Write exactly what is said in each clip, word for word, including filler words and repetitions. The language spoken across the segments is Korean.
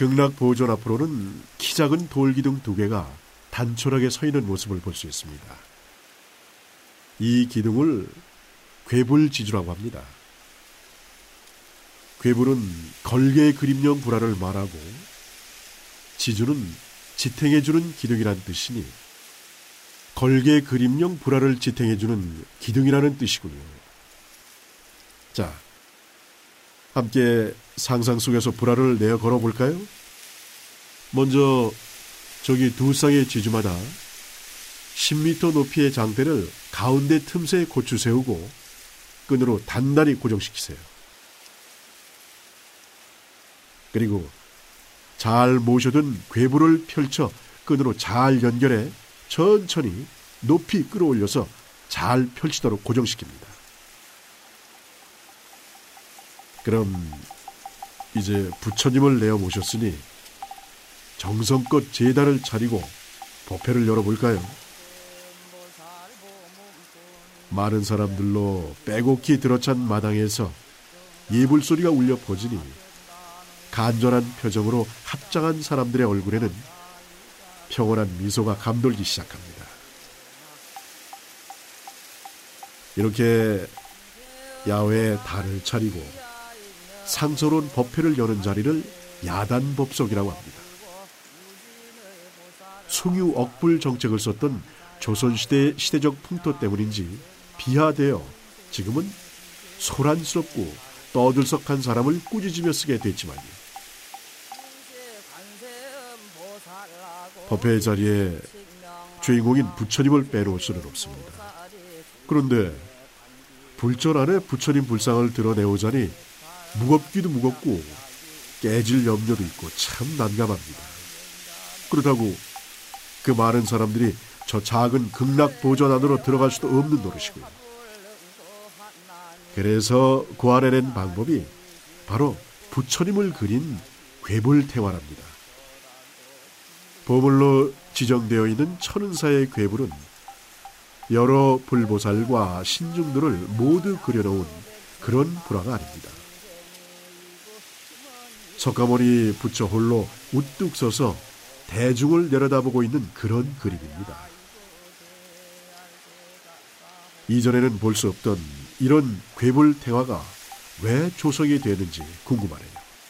극락보존 앞으로는 키 작은 돌기둥 두 개가 단촐하게 서 있는 모습을 볼 수 있습니다. 이 기둥을 괴불지주라고 합니다. 괴불은 걸개의 그림형 불화를 말하고 지주는 지탱해주는 기둥이라는 뜻이니 걸개 그림형 불화를 지탱해주는 기둥이라는 뜻이군요. 자, 함께 상상 속에서 불화를 내어 걸어볼까요? 먼저 저기 두 쌍의 지주마다 십 미터 높이의 장대를 가운데 틈새에 고추 세우고 끈으로 단단히 고정시키세요. 그리고 잘 모셔둔 괴불을 펼쳐 끈으로 잘 연결해 천천히 높이 끌어올려서 잘 펼치도록 고정시킵니다. 그럼 이제 부처님을 내어 모셨으니 정성껏 제단을 차리고 법회를 열어볼까요? 많은 사람들로 빼곡히 들어찬 마당에서 예불소리가 울려 퍼지니 간절한 표정으로 합장한 사람들의 얼굴에는 평온한 미소가 감돌기 시작합니다. 이렇게 야외에 단을 차리고 상서로운 법회를 여는 자리를 야단법석이라고 합니다. 숭유 억불 정책을 썼던 조선시대의 시대적 풍토 때문인지 비하되어 지금은 소란스럽고 떠들썩한 사람을 꾸짖으며 쓰게 됐지만요. 법회의 자리에 주인공인 부처님을 빼놓을 수는 없습니다. 그런데 불전 안에 부처님 불상을 드러내오자니 무겁기도 무겁고 깨질 염려도 있고 참 난감합니다. 그렇다고 그 많은 사람들이 저 작은 극락보전 안으로 들어갈 수도 없는 노릇이고요. 그래서 고안해낸 방법이 바로 부처님을 그린 괴불태화랍니다. 보물로 지정되어 있는 천은사의 괴불은 여러 불보살과 신중들을 모두 그려놓은 그런 불화가 아닙니다. 석가모니 부처 홀로 우뚝 서서 대중을 내려다보고 있는 그런 그림입니다. 이전에는 볼 수 없던 이런 괴불태화가 왜 조성이 되는지 궁금하네요.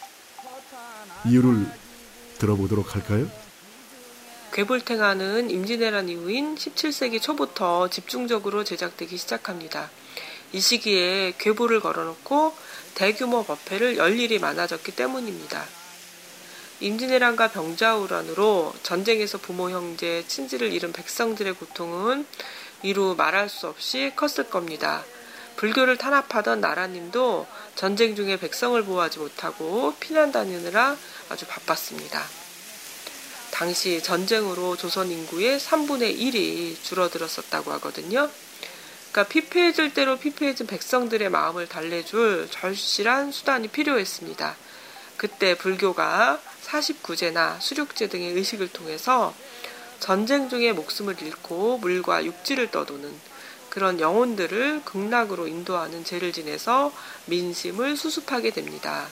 이유를 들어보도록 할까요? 괴불태화는 임진왜란 이후인 십칠 세기 초부터 집중적으로 제작되기 시작합니다. 이 시기에 괴불을 걸어놓고 대규모 법회를 열 일이 많아졌기 때문입니다. 임진왜란과 병자호란으로 전쟁에서 부모, 형제, 친지를 잃은 백성들의 고통은 이루 말할 수 없이 컸을 겁니다. 불교를 탄압하던 나라님도 전쟁 중에 백성을 보호하지 못하고 피난 다니느라 아주 바빴습니다. 당시 전쟁으로 조선 인구의 삼분의 일이 줄어들었었다고 하거든요. 그러니까 피폐해질 대로 피폐해진 백성들의 마음을 달래줄 절실한 수단이 필요했습니다. 그때 불교가 사십구제나 수륙제 등의 의식을 통해서 전쟁 중에 목숨을 잃고 물과 육지를 떠도는 그런 영혼들을 극락으로 인도하는 제를 지내서 민심을 수습하게 됩니다.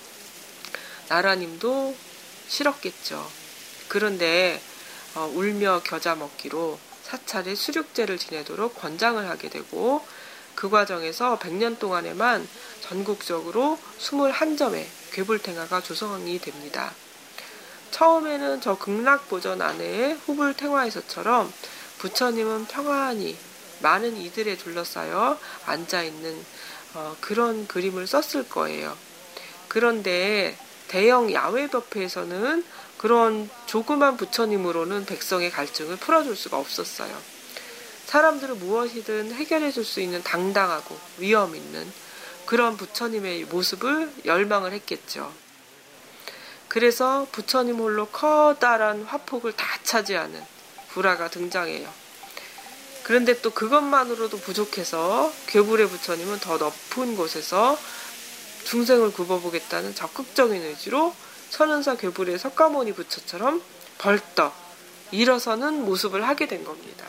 나라님도 싫었겠죠. 그런데 어, 울며 겨자 먹기로 사찰에 수륙제를 지내도록 권장을 하게 되고 그 과정에서 백 년 동안에만 전국적으로 이십일 점의 괴불탱화가 조성이 됩니다. 처음에는 저 극락보전 안에 후불탱화에서처럼 부처님은 평안히 많은 이들에 둘러싸여 앉아있는 어, 그런 그림을 썼을 거예요. 그런데 대형 야외 법회에서는 그런 조그만 부처님으로는 백성의 갈증을 풀어줄 수가 없었어요. 사람들은 무엇이든 해결해 줄 수 있는 당당하고 위엄 있는 그런 부처님의 모습을 열망을 했겠죠. 그래서 부처님 홀로 커다란 화폭을 다 차지하는 불화가 등장해요. 그런데 또 그것만으로도 부족해서 괴불의 부처님은 더 높은 곳에서 중생을 굽어보겠다는 적극적인 의지로 천은사 괴불의 석가모니 부처처럼 벌떡 일어서는 모습을 하게 된 겁니다.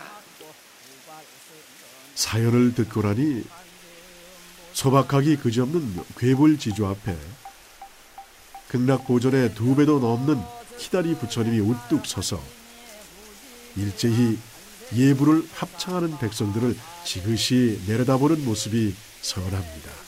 사연을 듣고 나니 소박하기 그지없는 괴불지주 앞에 극락고전의 두 배도 넘는 키다리 부처님이 우뚝 서서 일제히 예불을 합창하는 백성들을 지그시 내려다보는 모습이 선합니다.